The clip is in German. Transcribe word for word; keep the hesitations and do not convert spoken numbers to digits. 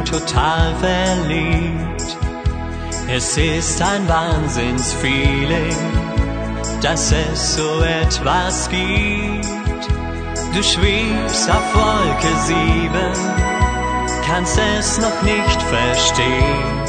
total verliebt. Es ist ein Wahnsinnsfeeling, dass es so etwas gibt. Du schwebst auf Wolke sieben, kannst es noch nicht verstehen.